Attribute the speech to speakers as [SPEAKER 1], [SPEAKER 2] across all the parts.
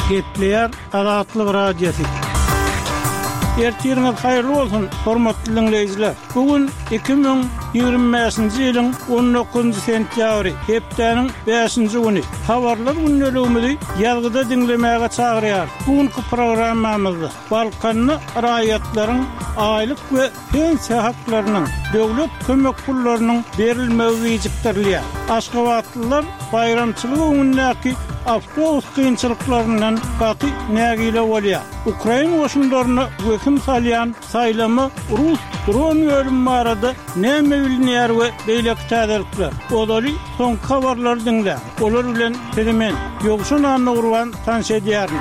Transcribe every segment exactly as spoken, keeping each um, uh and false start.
[SPEAKER 1] Gepleyer Azatlyk Radiosu. Ertiriniz hayırlı olsun, hormatly dinleyijiler. Bugün iki bin ýygrimiňji ýylyň on dokuzynjy sentýabry, hepdeniň beşinji güni. Habarlar günnäligimizi ýalgyda dinlemäge çagyrýar. Bugünkü programmamyzda Balkanly raýatlaryň aýlyk we pensiýa haklarynyň döwlet kömek pullarynyň berilmegi wejipdirler. Aşgabatlylar bayramçylyk öňündäki avtobus kynçylyklarynyň gaty nägile bolýar. Ukraina goşunlaryna göküm salýan saýlamy Rus dron bölüm barada näme bilinýär we beýleki täzelikler. Olary soň habarlar dinle. Olar bilen temen ýogşun anny urwan tanş edýär.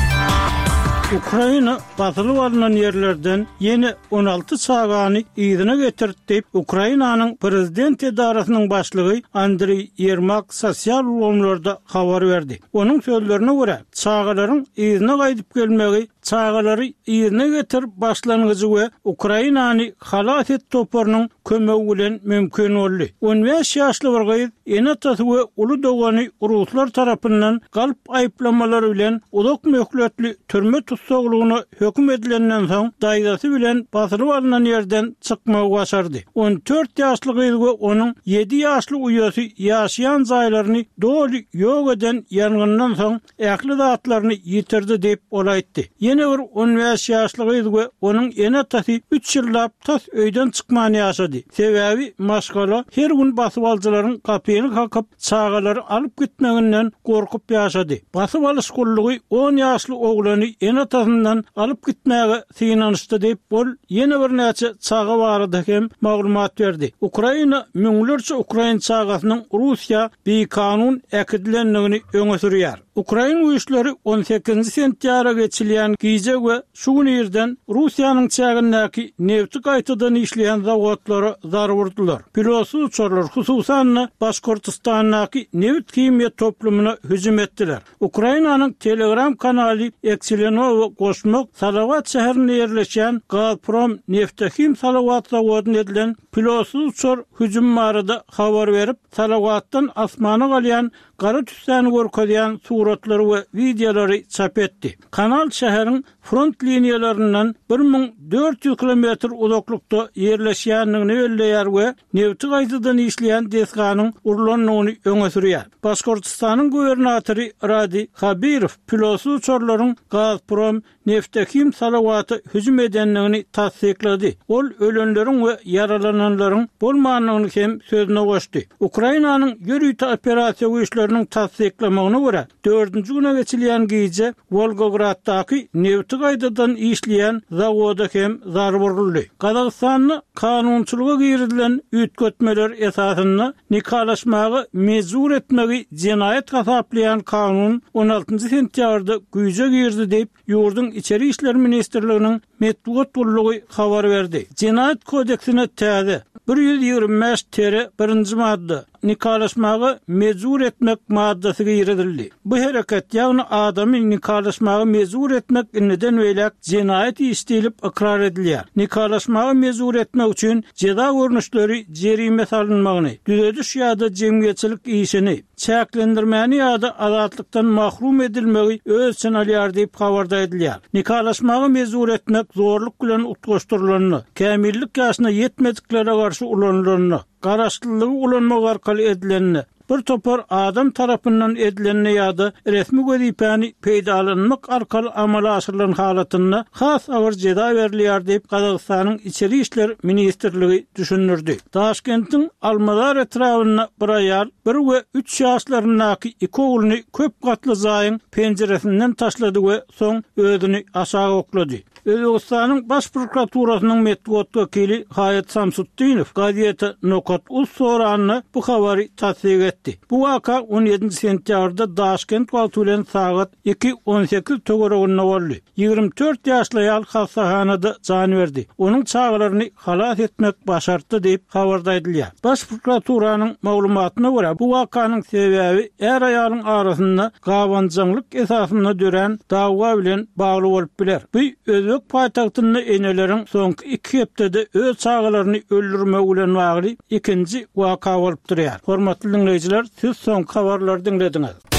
[SPEAKER 1] Ukraina batyly bolan ýerlerden ýeni on alty çagany ýygyna getirdi. Ukrainanyň prezident edarasynyň başlygy Andrey Yermak sosial ulgamlarda habar berdi. Onuň sözlerine görä, çagalaryň ýygyna gaýdyp gelmegi çagalary ýerine getir başlangıcı we Ukrainany halat et toparynyň kömegi bilen mümkin boldy. on beş ýaşly bir gyz enatasy we uly dogany Ruslar tarapyndan galp aýplamalary bilen ulak möhletli türme tutsaglygyna hökm edilenden soň daýdasy bilen basyryp alynan ýerden çykmagy başardy. on dört ýaşly gyz we onuň yedi ýaşly uýasy ýaşaýan jaýlaryny doly ýok eden ýangyndan soň ähli zatlaryny ýitirdi diýip olaýtdy. Ýene bir on beş ýaşly gyz we onuň enatasy üç ýyllap tas öýden çykmany ýaşady. Sebebi maşgala her gün basyp aljaryň kapyny kakap çagalary alyp gitmeginden gorkup ýaşady. Basyp alyş gollugy on ýaşly oglany enatasyndan alyp gitmäge synanyşdy diýip bol ýene bir näçe çaga barada hem maglumat berdi. Ukraina müňlerçe Ukraina çagasynyň Russiýa bir kanun äkidilenligini öňe sürýär. Ukraina güýçleri on sekizinji sentýabra geçilýän gize we şu gün ýerden Russiýanyň çägindäki nefti gaýtadan işleýän zawotlary zar vurdular. Pilotsuz uçarlar hususan Başkortystanyň neft kimya toplumuna hüjüm etdiler. Ukrainanyň Telegram kanaly Ekselenow goşmak Salawat şäherinde ýerleşen Gazprom Neftekim Salawat zawodyna edilen pilotsuz uçar hüjüm barada habar berip Salawatdan asmana galýan gara tüsläni görkezýän suratlary we videolary çap etdi. Kanal şäheriň front liniýalaryndan bir ming dört ýüz kilometr uzaklykda ýerleşýänligini belleýär we nefti gaýtadan işleýän desganyň urlanmagyny öňe sürýär. Başkortystanyň gubernatory Radi Habirow pilotsuz uçarlaryň Gazprom Neftekim Salawaty hüjüm edenligini tasdiklady. Ol ölenleriň we yaralananlaryň bolmanyny hem sözüne goşdy. Ukrainanyň ýörüýte operasiýa güýçleriniň tasdiklamagyna görä dördünji güne geçilýän gize Volgograddaky nefti gaýtadan işleýän zawoda hem zar vuruldy. Kazakstanyň kanunçylyga girdilen üýtgetmeler esasyna nikalaşmagy mezur etmegi jinaýat gasaplayan kanun on altynjy sentýabrda güýje girdi diýip ýurdun içeri işler ministrliginiň metbuat bollugy habar berdi. Jinaýat kodeksine täze bir ýüz ýygrimi beş tere birinji madda nikalaşmagy mezur etmek maddasy girildi. Bu hereket ýagny adamy nikalaşmagy mezur etmek neden welek jinaýat işlelip ikrar edilýär. Nikalaşmagy mezur etmek üçin jeda görnüşleri jerime salynmagyny, düzediş ýa-da jemgyýetçilik işini, çäklendirmäni ýa-da azatlykdan mahrum edilmegi öz için alýar diýip habarda edilýär. Nikalaşmagy mezur etmek zorluk bilen utgaşdyrylanyny, kämillik ýaşyna ýetmediklere garşy ulanylanyny, garaşdyrlygy ulanmak arkaly edilenini, bir topar adam tarapyndan edilenini ýa-da resmi wezipany peýdalanmak arkaly amala aşyrylan halatyna has awar jeda berilýär diýip Kazakstanyň içeri işler ministrligi düşünürdi. Taşkentden Almadar etrawyna bir aýal bir we üç ýaşlaryndaky iki ogluny köp gatly zaýyň penjeresinden taşlady we soň özüni aşağı oklady. Özbekistanyň baş prokuraturasynyň metbuat wakili Hayat Samsutdinov gaziýete Nokat Uz soranyny bu habary tasdik etdi. Bu waka on ýedinji sentýabrda Taşkent wagty bilen sagat iki on sekiz töwereginde boldy. ýygrimi dört ýaşly aýal hastahanada jan berdi. Onuň çagalaryny halat etmek başardy diýip habarda edilýär. Baş prokuraturasynyň maglumatyna görä bu wakanyň sebebi er aýalyň arasynda gawanjylyk esasyna dören dawa bilen bagly bolup biler. Bu özbek paýtagtyny eneleriň soňky iki hepdede öz çagalaryny öldürmek bilen bagly ikinji waka bolup durýar. Hormatly dinleyijiler, siz soň habarlary dinlediňiz.